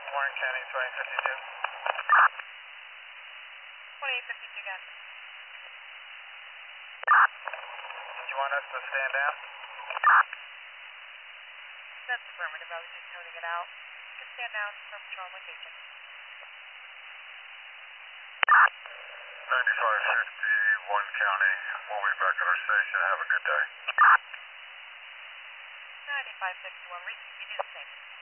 Warren County, 2052. 2852 again. You want us to stand down? That's affirmative. I was just noting it out. You can stand down from patrol location. 9551 County. We'll be back at our station. Have a good day. 9561. You do the same.